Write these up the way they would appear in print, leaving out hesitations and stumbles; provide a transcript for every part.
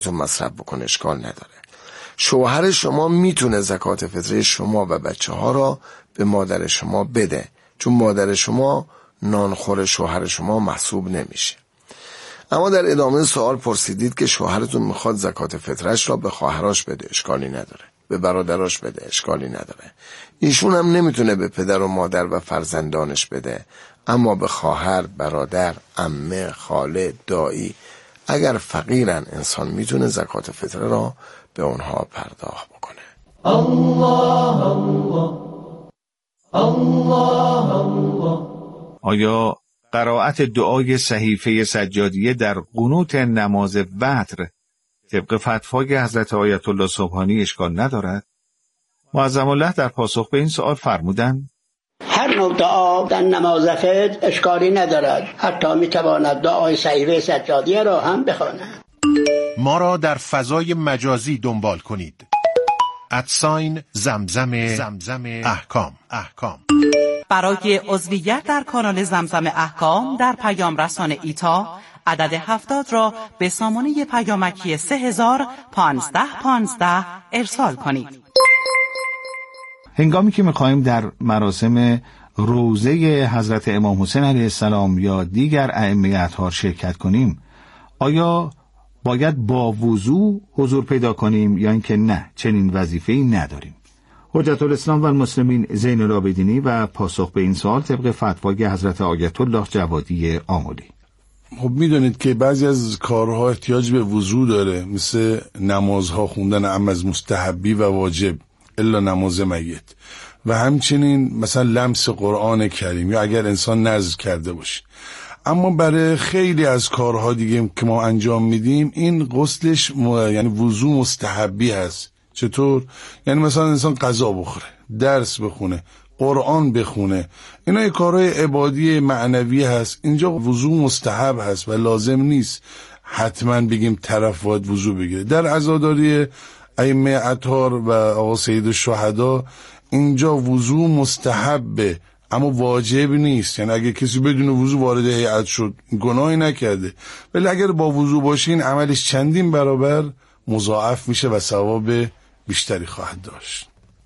تو مصرف بکنه اشکال نداره. شوهر شما میتونه زکات فطره شما و بچه ها را به مادر شما بده، چون مادر شما نانخور شوهر شما محسوب نمیشه. اما در ادامه سوال پرسیدید که شوهرتون میخواد زکات فطرش را به خواهراش بده، اشکالی نداره، به برادراش بده، اشکالی نداره. ایشون هم نمیتونه به پدر و مادر و فرزندانش بده، اما به خواهر، برادر، عمه، خاله، دایی، اگر فقیرن انسان میتونه زکات فطره را به اونها پرداخت بکنه. الله الله الله الله. آیا قرائت دعای صحیفه سجادیه در قنوت نماز وتر طبق فتوای حضرت آیت الله سبحانی اشکال ندارد؟ معظم الله در پاسخ به این سوال فرمودند: هر نوع دعا در نماز فطر اشکالی ندارد، حتی میتواند دعای صحیفه سجادیه را هم بخواند. ما را در فضای مجازی دنبال کنید. @زمزم احکام. برای عضویت در کانال زمزم احکام در پیام رسان ایتا عدد 70 را به سامانه پیامکی 301515 ارسال کنید. هنگامی که می‌خواهیم در مراسم روزه حضرت امام حسین علیه السلام یا دیگر ائمه اطهار شرکت کنیم، آیا باید با وضو حضور پیدا کنیم یا اینکه نه، چنین وظیفه‌ای نداریم؟ حجت الاسلام و المسلمین زین العابدینی و پاسخ به این سوال طبق فتوای حضرت آیت الله جوادی آملی. خب میدونید که بعضی از کارها احتیاج به وضو داره، مثل نمازها خوندن عم از مستحبی و واجب الا نماز میت، و همچنین مثلا لمس قرآن کریم یا اگر انسان نذر کرده باشه. اما برای خیلی از کارها دیگه که ما انجام میدیم این غسلش یعنی وضو مستحبی هست. چطور؟ یعنی مثلا انسان غذا بخوره، درس بخونه، قرآن بخونه، اینا کارهای عبادی معنوی هست. اینجا وضو مستحب هست و لازم نیست حتما بگیم طرف باید وضو بگیره. در عزاداری ائمه اطهار و آقا سید الشهدا اینجا وضو مستحبه اما واجب نیست. یعنی اگه کسی بدون وضو وارد هیئت شد گناهی نکرده، ولی اگر با وضو باشه این عملش چندین برابر مضاعف میشه و ثواب بیشتری خواهد داشت.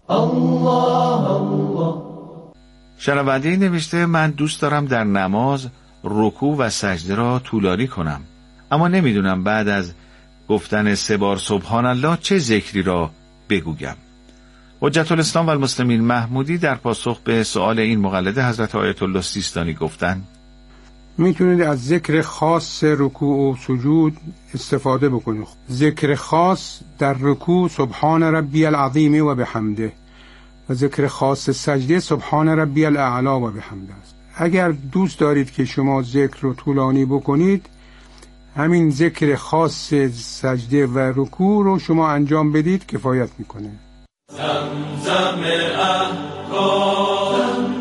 الله الله. شنونده نوشته: من دوست دارم در نماز رکوع و سجده را طولانی کنم، اما نمیدونم بعد از گفتن 3 بار سبحان الله چه ذکری را بگویم. حجت الاسلام و المسلمین محمودی در پاسخ به سؤال این مقلد حضرت آیت الله سیستانی گفتند: میتونید از ذکر خاص رکوع و سجود استفاده بکنید. ذکر خاص در رکوع سبحان ربی العظیم و بحمده و ذکر خاص سجده سبحان ربی الاعلی و بحمده است. اگر دوست دارید که شما ذکر رو طولانی بکنید، همین ذکر خاص سجده و رکوع رو شما انجام بدید کفایت میکنه. زمزم احکام.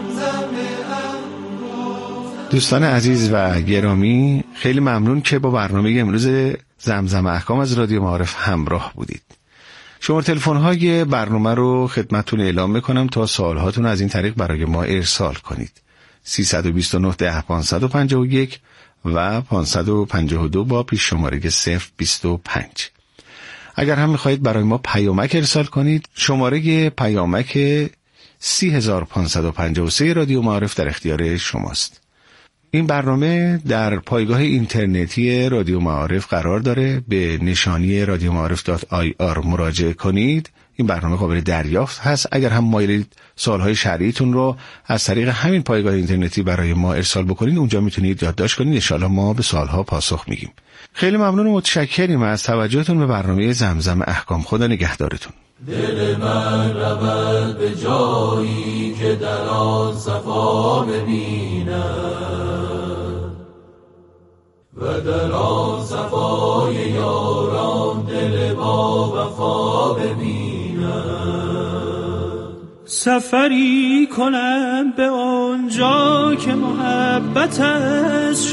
دوستان عزیز و گرامی، خیلی ممنون که با برنامه امروز زمزم احکام از رادیو معارف همراه بودید. شماره تلفن‌های برنامه رو خدمتتون اعلام میکنم تا سوالهاتون از این طریق برای ما ارسال کنید. 329 10 551 و 552 با پیش شماره 025. اگر هم میخواهید برای ما پیامک ارسال کنید، شماره پیامک 30553 رادیو معارف در اختیار شماست. این برنامه در پایگاه اینترنتی رادیو معارف قرار داره. به نشانی radioma'arif.ir مراجعه کنید. این برنامه قابل دریافت هست. اگر هم مایلید سوالهای شرعیتون رو از طریق همین پایگاه اینترنتی برای ما ارسال بکنید، اونجا میتونید یادداشت کنید. ان شاءالله ما به سوالها پاسخ میگیم. خیلی ممنون و متشکریم از توجهتون به برنامه زمزم احکام. خدا نگهدارتون. دل من رود به جایی که در آن صفا ببینم و در آن صفای یاران دل با وفا ببینم. سفری کنم به آنجا که محبت از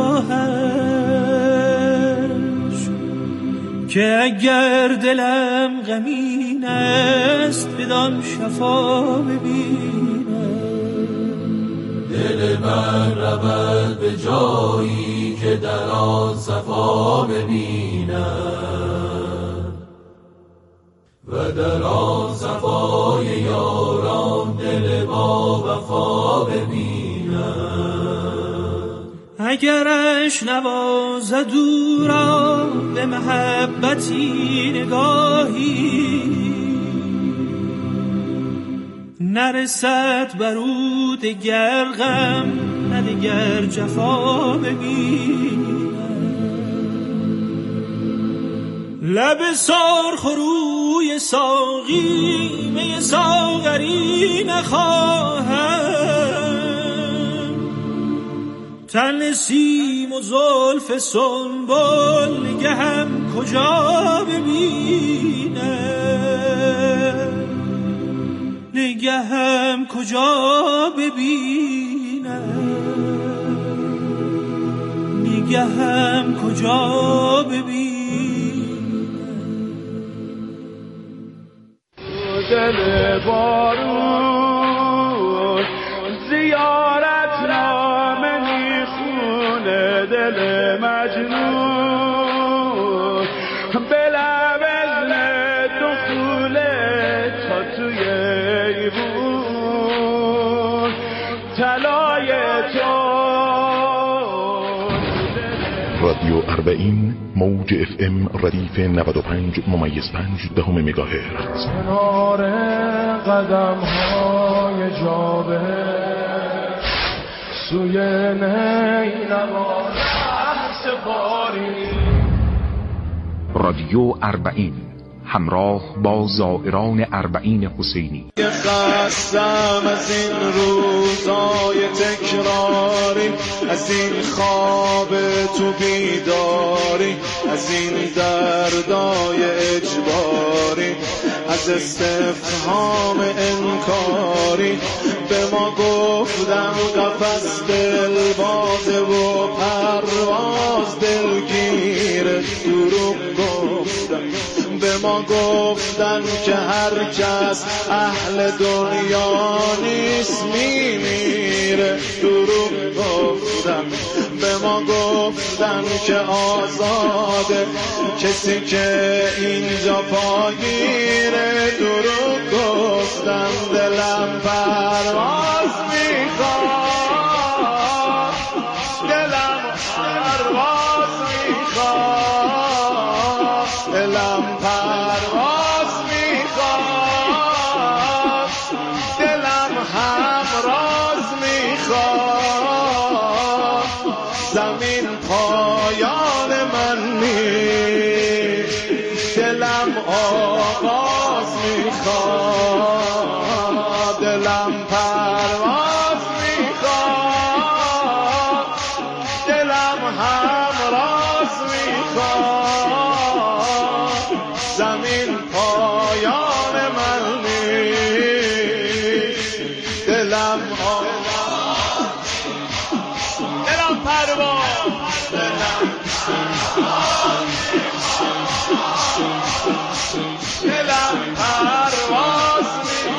شاهش، که اگر دلم غمین است بدان شفا ببینم. دل من رود به جایی که در آن صفا ببینم در صفای یاران دل با وفا ببیند. اگرش نوازد او را به محبتی نگاهی، نرسد بر او دگر غم نه دگر جفا ببیند. لب سرخروی ساقی می ساغری نخواهم، تن نسیم و زلف سنبل نگهم کجا ببینم، نگهم کجا ببینم، نگهم کجا ببینم. دل بارون زیارت نامه میخونه، دل مجنون به لب اذن دخوله تا توی ایوون طلای تو. رادیو 40 موج FM ردیف 95.5 مگاهرتز. کنار قدم های جابه سوی نینوا سپاری. رادیو 40 همراه با زائران 40 حسینی. خستم از این روزای تکراری، از این خواب تو بیداری، از این دردای اجباری، از استفهام انکاری. به ما گفتم قفس دل بازه و پرواز دلگیر، دروغ گفتم. به ما گفتن که هر کس اهل دنیا نیست میمیره، دروغ گفتن. به ما گفتن که آزاده کسی که اینجا پاگیره، دروغ گفتن. دلم پرواز میخواد، دلم پرواز میخواد، دلم پرواز میخواد، دلم همراز میخواد. زمین پایان من نیست، دلم آغاز میخواد، دلم پرواز میخواد، دلم همراز میخواد. زمین پایان من نیست، دلم دلم پرواز، دلم پرواز.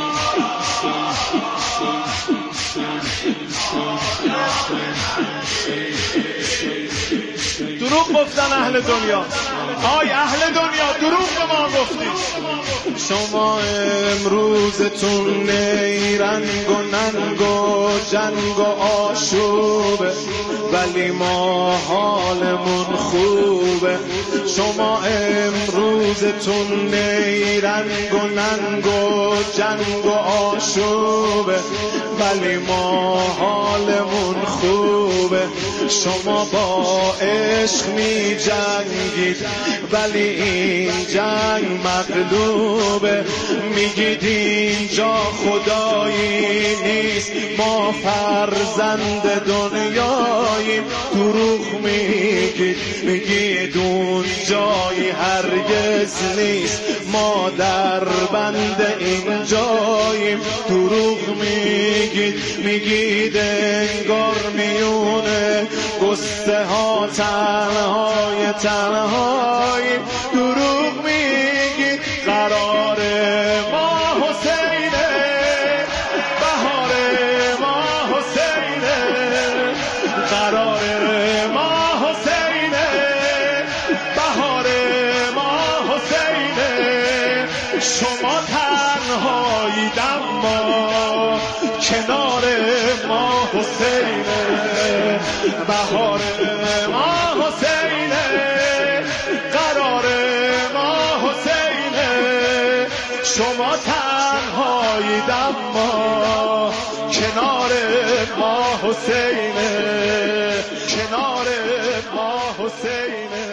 دروغ گفتن اهل دنیا، آی اهل دنیا دروغ به ما گفتید. شما امروزتون نیرنگ و ننگ و جنگ و آشوبه، ولی ما حالمون خوبه. شما امروزتون نیرنگ و ننگ و جنگ و آشوبه، ولی ما حالمون خوبه. شما با عشق می جنگید ولی این جنگ مغلوبه. میگید اینجا خدایی نیست، ما فرزند دنیاییم. دروغ میگید، میگید اون جایی هرگز نیست، ما در بند این جاییم. دروغ میگید، میگید انگار میونه گسته ها تنهای تنهاییم. دروغ میگید قرار ما حسینه، بهار ما حسینه، قرار ما حسینه، بهار ما حسینه. شما تنهایید اما کنار ما حسینه، بهار ما حسینه، قرار ما حسینه. شما تنهایید اما کنار ما حسینه، کنار ما حسینه.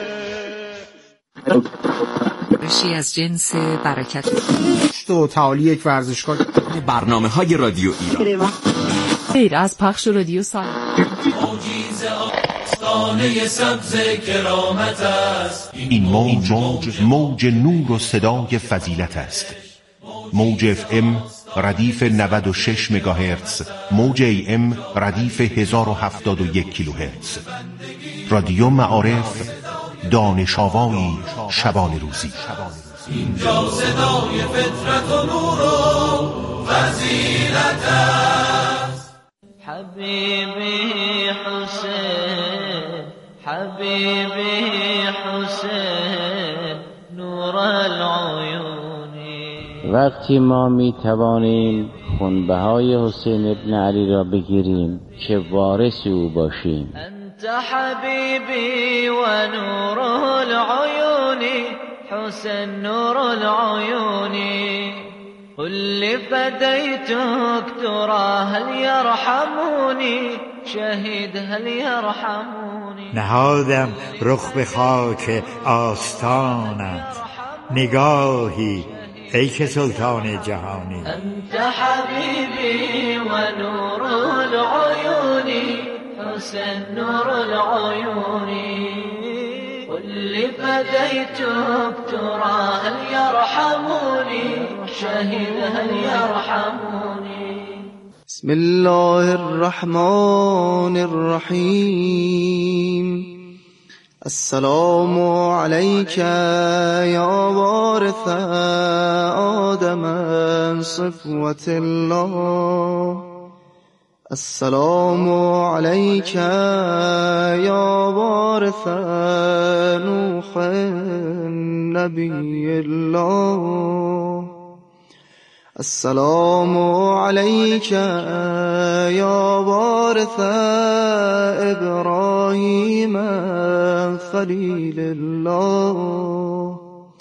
رشی از جنس برکت و تعالی یک ورزشگاه. برنامه‌های رادیو ایران غیر از پخش رادیو سال موجیز آستانه سبز کرامت است. این موج نور و صدای فضیلت است. موج FM ردیف 96 مگاهرتز، موج AM ردیف 1071 کیلوهرتز. رادیو معارف، دانش آوایی شبان روزی. اینجا صدای فطرت و نور و فضیلت است. حبیبی حسین، حبیبی حسین، نور العیونی. وقتی ما می توانیم خونبهای حسین ابن علی را بگیریم که وارث او باشیم. انت حبیبی و نور العیون، حسین نور العیون. قل فديتك ترى هل يرحموني، شهید هل يرحموني. نهادم رخ به خاک آستانت، نگاهی ای که سلطان جهانی. انت حبیبی و نور العیون، حسین نور العیون. قل فديتك ترى هل يرحموني، شهید هل يرحموني. بسم الله الرحمن الرحیم. السلام عليك يا وارث آدم صفوة الله. السلام عليك يا وارث نوح نبي الله. السلام عليك يا وارث إبراهيم خليل الله.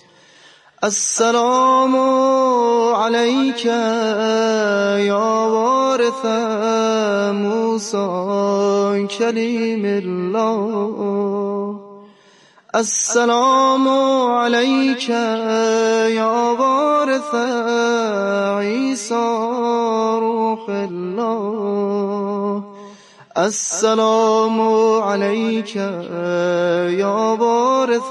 السلام عليك يا وارث موسى كليم الله. السلام عليك يا وارث عيسى روح الله. السلام عليك يا وارث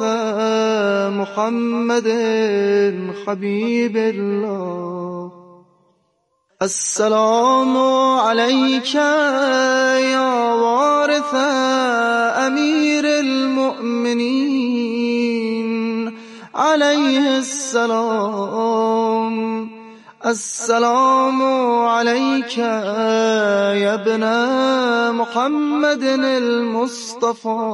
محمد حبيب الله. السلام عليك يا وارث أمير المؤمنين عليه السلام. السلام عليك يا ابن محمد المصطفى.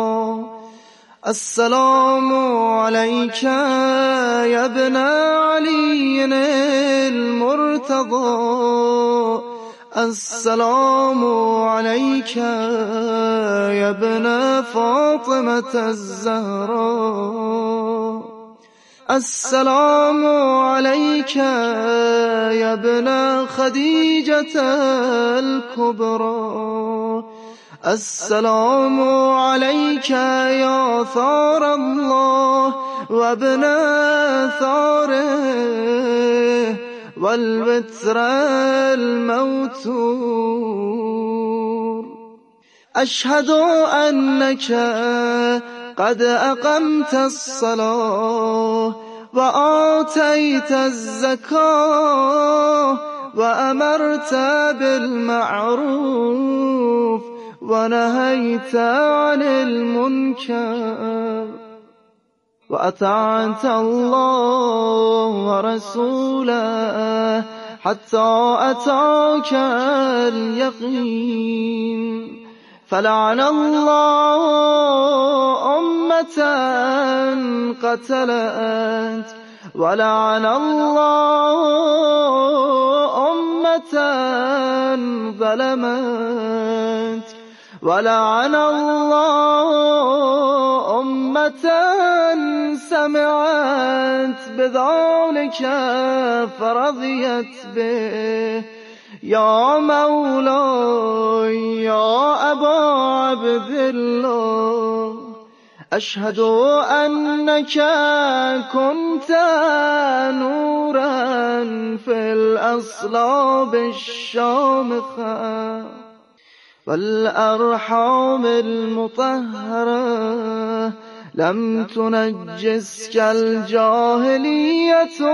السلام عليك يا ابن علي المرتضى. السلام عليك يا ابن فاطمة الزهراء. السلام عليك يا ابن خديجة الكبرى. السلام عليك يا ثار الله وابن ثاره والبتر الموتور. أشهد أنك قد أقمت الصلاة وآتيت الزكاة وأمرت بالمعروف ونهيت عن المنكر وأطعت الله ورسوله حتى أتاك اليقين. فلعن الله أمة قتلت ولعن الله أمة ظلمت ولعن الله أمة سمعت بذلك فرضيت به يا مولاي يا أبا عبد الله أشهد أنك كنت نورا في الأصلاب الشامخة والأرحام المطهرة لم تنجسك الجاهلية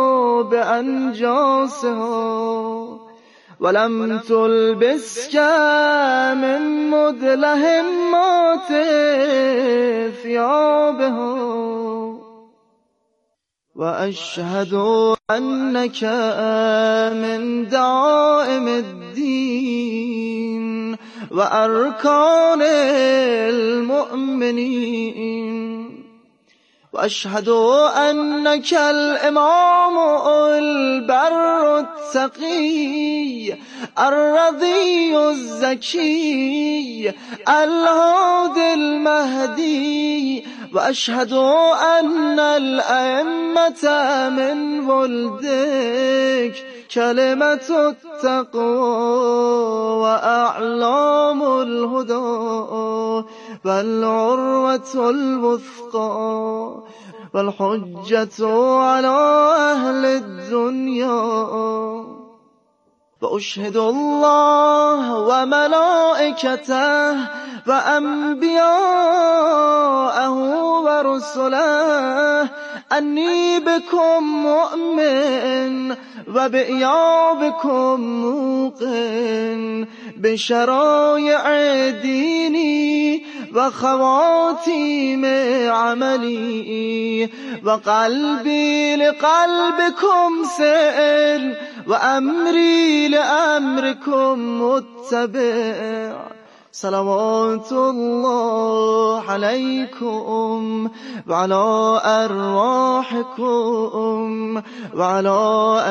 بأنجاسها ولم تلبسك من مدلهمات ثيابها وأشهد أنك من دعائم الدين وأركان المؤمنين وأشهد أنك الإمام البر التقي الرضي الزكي الهادي المهدي وأشهد أن الأئمة من ولدك كلمة التقوى وأعلام الهدى والعروة الوثقى والحجة على أهل الدنيا وأشهد الله وملائكته وأنبياءه ورسله أني بكم مؤمن وبإيابكم موقن بشرائع ديني وخواتيم عملي وقلبي لقلبكم سائل وأمري لأمركم متبع صلوات الله عليكم وعلى أرواحكم وعلى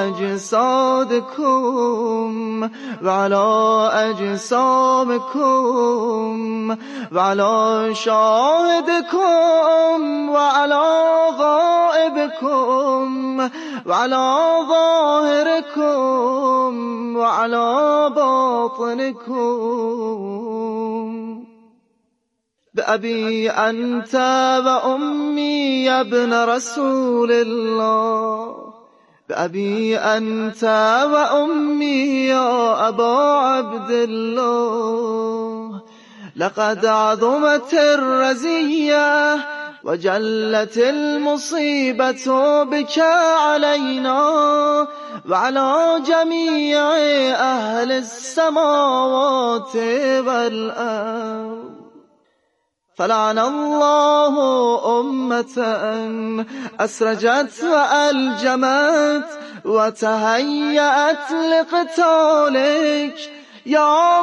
أجسادكم وعلى أجسامكم وعلى شاهدكم وعلى غائبكم وعلى ظاهركم وعلى باطنكم بأبي أنت وأمي يا ابن رسول الله بأبي أنت وأمي يا أبا عبد الله لقد عظمت الرزية وجلت المصيبة بك علينا وعلى جميع أهل السماوات والأرض فلعن الله أمة أسرجت وألجمت وتهيأت لقتالك يا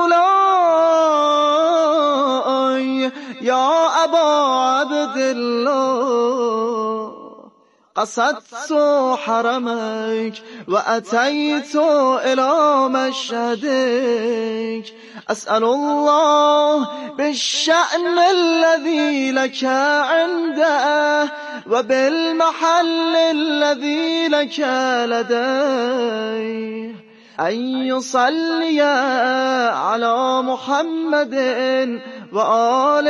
مولاي يا أبا عبد الله قصدت حرمك وأتيت إلى مشهدك أسأل الله بالشأن الذي لك عنده وبالمحل الذي لك لديه أن يصلي على محمد وآل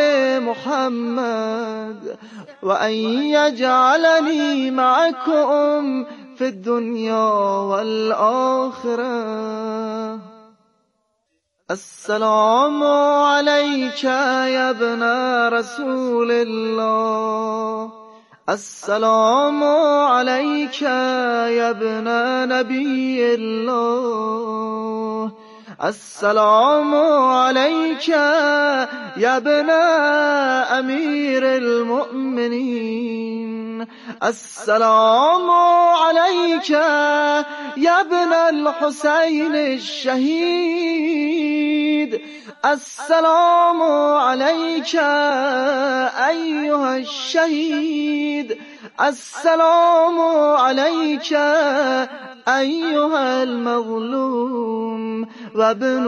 محمد وأن يجعلني معكم في الدنيا والآخرة. السلام عليك يا ابن رسول الله، السلام عليك يا ابن نبي الله، السلام عليك يا ابن أمير المؤمنين، السلام عليك يا ابن الحسين الشهيد، السلام عليك أيها الشهيد، السلام عليك أيها المظلوم وابن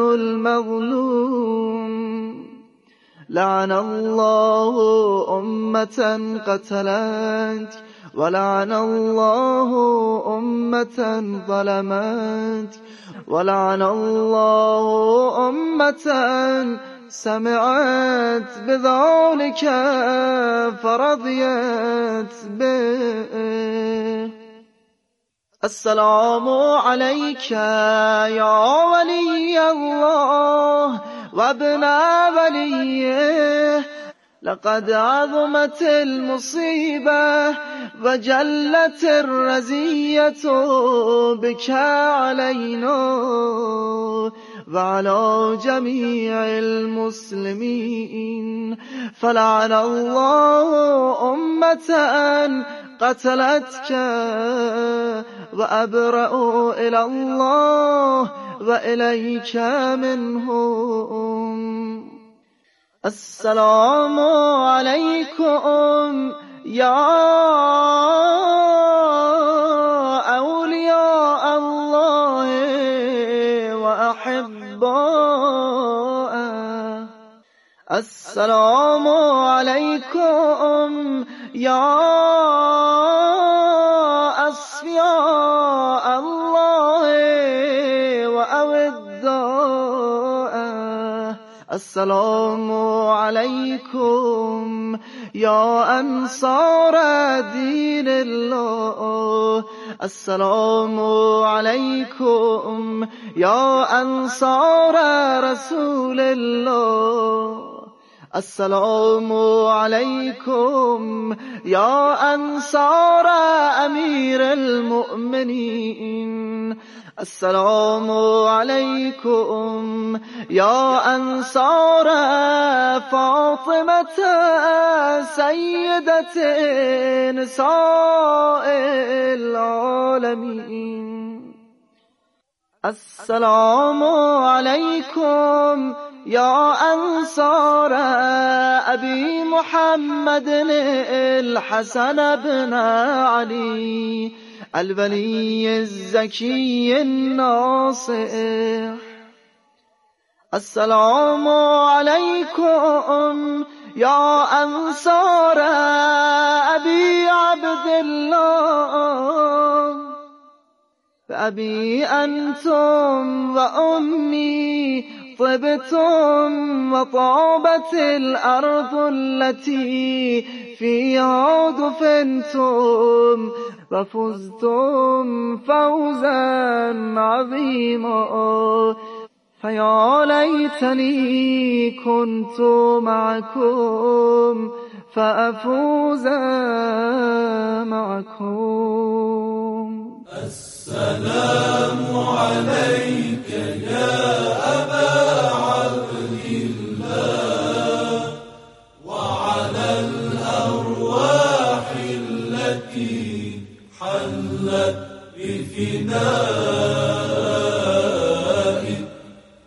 المظلوم لعن الله أمة قتلتك ولعن الله أمة ظلمتك ولعن الله أمة سمعت بذلك فرضيت به. السلام عليك يا ولي الله وابن وليه لقد عظمت المصيبة وجلت الرزية بك علينا وعلى جميع المسلمين فلعن الله أمة قتلتك وأبرأ إلى الله وإليك منهم. السلام عليكم يا أولياء الله وأحباءه. السلام عليكم يا أصفياء الله وأوداءه. السلام عليكم يا أنصار دين الله. السلام عليكم يا أنصار رسول الله. السلام عليكم يا أنصار أمير المؤمنين. السلام عليكم يا أنصار فاطمة سيدة نساء العالمين. السلام عليكم يا أنصار أبي محمد الحسن بن علي الولي الزكي الناصح. السلام عليكم يا أنصار أبي عبد الله فأبي أنتم وأمي طبتم وطابت الأرض التي فيها دفنتم وفزتم فوزا عظيما. فيا ليتني كنت معكم فأفوز معكم. السلام عليك يا أبا عبد الله وعلى الأرواح التي حلت بفنائك.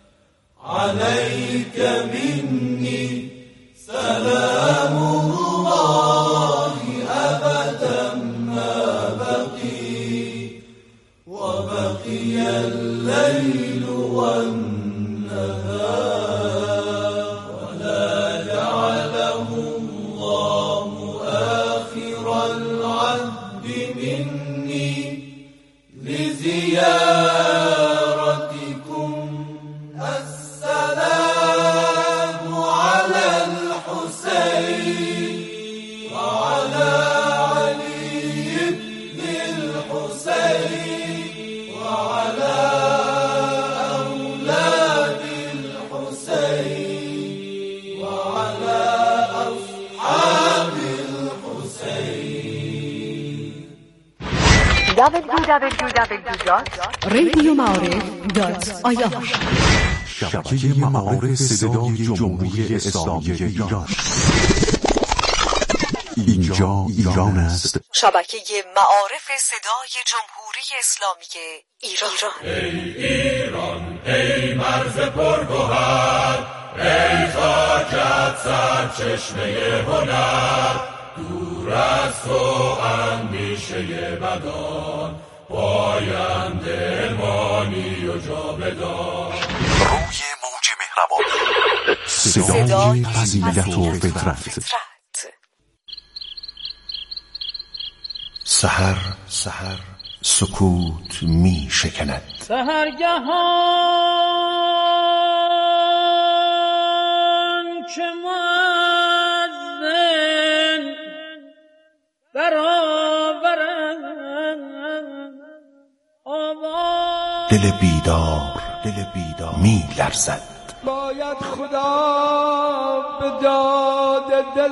عليك مني سلام الله أبدا ما بقي وبقي الليل والنهار ولا جعله الله آخر العهد مني لزيارتكم. السلام على الحسين وعلى علي بن الحسين وعلى أولاد الحسين وعلى أصحاب الحسين. www.radiomعارف.ir شبکه معارف صدای جمهوری اسلامی ایران. اینجا ایران است. شبکه معارف صدای جمهوری اسلامی ایران. ای ایران ای مرز پرگوهر ای خاکت سرچشمه هنر دور دور از تو اندیشه بدان، پاینده مانی و جاودان. روی موج مهربان، صدای فضیلت و فطرت. سحر سکوت می شکند. سحرگهان که مؤذن برآورد آواز، دل بیدار می لرزد. باید خدا به داد دل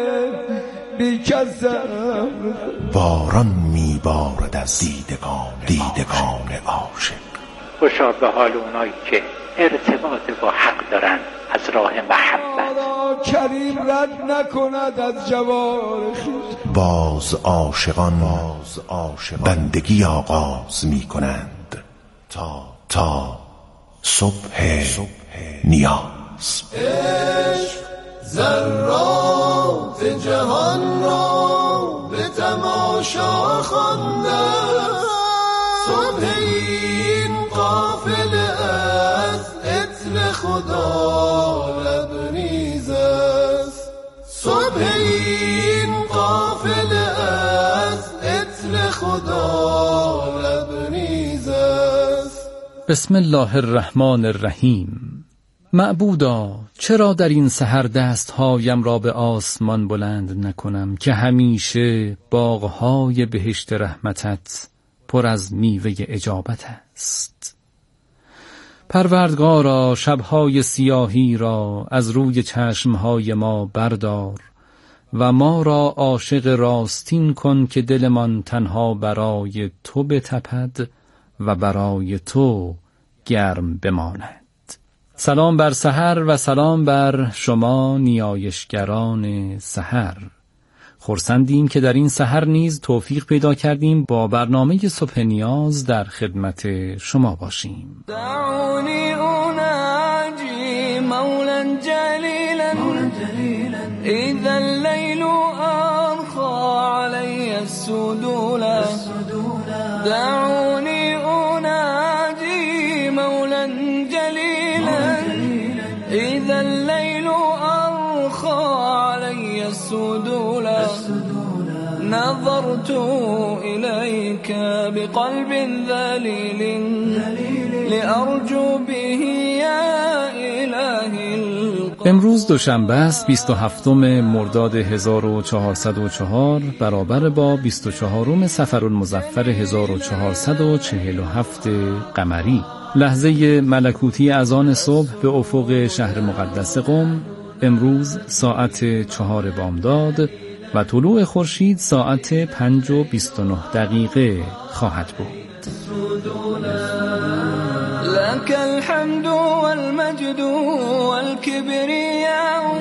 بیکسم، باران می بارد از دیدگان عاشق. خوشا به حال اونایی که ارتباط با حق دارن از راه محبت. کریم رد نکند از جوار خویش. باز عاشقان بندگی آغاز می کنند تا صبح نیاز. عشق ذرات جهان را به تماشا خوانده، صبح این قافله از عطر خدا لبریز است، صبح این قافله از عطر خدا لبریز است. بسم الله الرحمن الرحیم. معبودا چرا در این سحر دستهایم را به آسمان بلند نکنم که همیشه باغهای بهشت رحمتت پر از میوه اجابت است. پروردگارا شبهای سیاهی را از روی چشمهای ما بردار و ما را عاشق راستین کن که دلمان تنها برای تو بتپد و برای تو گرم بماند. سلام بر سحر و سلام بر شما نیایشگران سحر. خرسندیم که در این سحر نیز توفیق پیدا کردیم با برنامه صبح نیاز در خدمت شما باشیم. دعوني أناجي مولا جليلا إذا الليل أرخى علي السدولا. دعوني أناجي مولا جليلا إذا الليل أرخى علي السدولا. نظرت إليك بقلب ذليل لأرجو به يا إلهي. امروز دوشنبه است 27 مرداد 1404 برابر با 24 صفرالمظفر 1447 قمری. لحظه ملکوتی اذان صبح به افق شهر مقدس قم امروز ساعت 4 بامداد و طلوع خورشید ساعت 5:29 خواهد بود. لك الحمد والمجد والكبرياء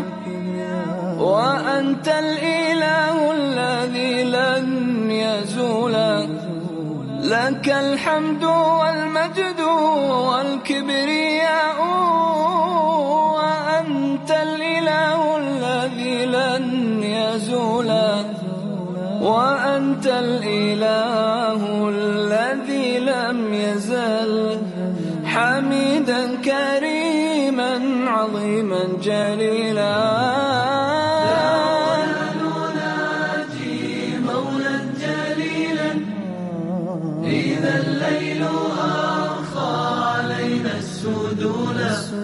وأنت الإله الذي لن يزول. لك الحمد والمجد والكبرياء وأنت الإله الذي لن يزول. وأنت الإله الذي لم يزل حميدا كريما عظيما جليلا. إذا الليل أرخى علينا السدول.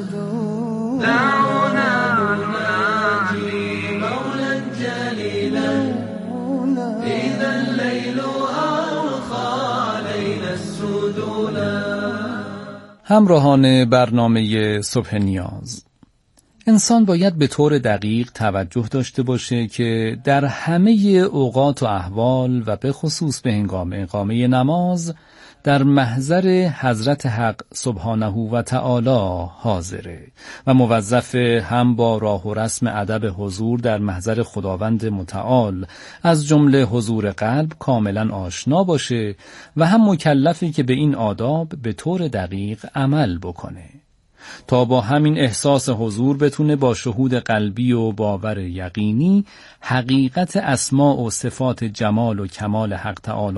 دعونا نناجي مولا جليلا إذا الليل أرخى علينا السدول. همراهان برنامه صبح نیاز، انسان باید به طور دقیق توجه داشته باشه که در همه اوقات و احوال و به خصوص به هنگام اقامه نماز در محضر حضرت حق سبحانه و تعالی حاضره و موظف هم با راه و رسم ادب حضور در محضر خداوند متعال از جمله حضور قلب کاملا آشنا باشه و هم مکلفی که به این آداب به طور دقیق عمل بکنه. تا با همین احساس حضور بتونه با شهود قلبی و باور یقینی حقیقت اسماء و صفات جمال و کمال حق تعالی